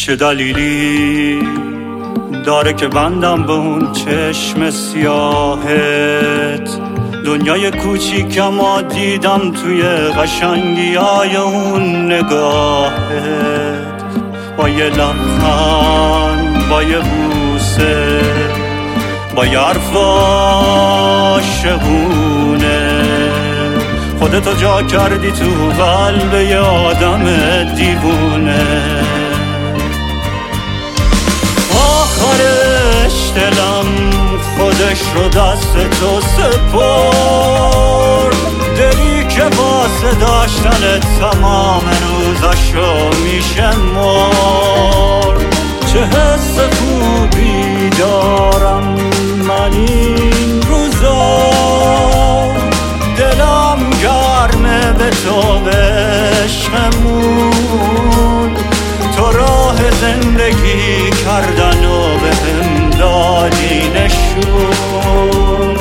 چه دلیلی داره که بندم به اون چشم سیاهت؟ دنیای کوچیکم دیدم توی قشنگی های اون نگاهت، با یه لبخند، با یه بوسه، با یه حرف عاشقونه، خودتو جا کردی تو قلب یه آدم دیوونه. آخرش دلم خودش رو دست تو سپرد، دلی که واسه داشتن تمام روزاشو میشمرد. چه حس خوبی دارم من این روزا، دلم گرمه به تو به عشقمون، تو راه زندگی کردن و به هم دادی نشون.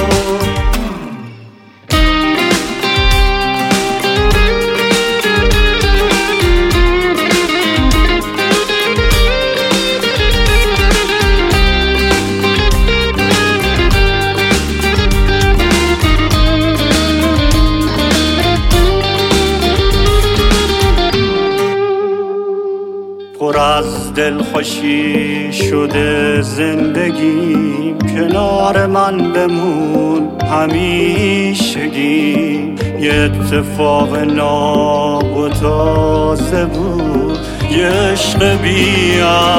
پر از دلخوشی شده زندگی، کنار من بمون همیشگی. یه اتفاق ناب و تازه بود، یه عشق بی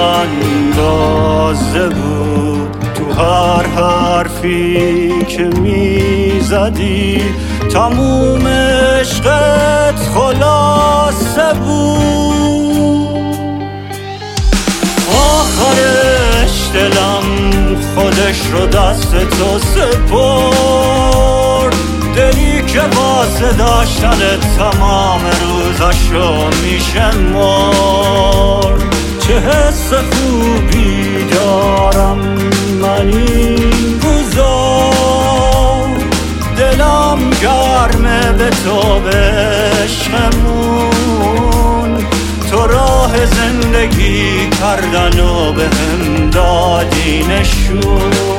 اندازه بود. تو هر حرفی که میزدی تموم عشقت خلاصه بود. آخرش دلم خودش رو دست تو سپرد، دلی که واسه داشتن تمام روزاشو میشمرد. چه حس خوبی دارم من این روزا، دلم گرمه به تو به عشقمون، تو راه زندگی کردن و به هم دادی نشون.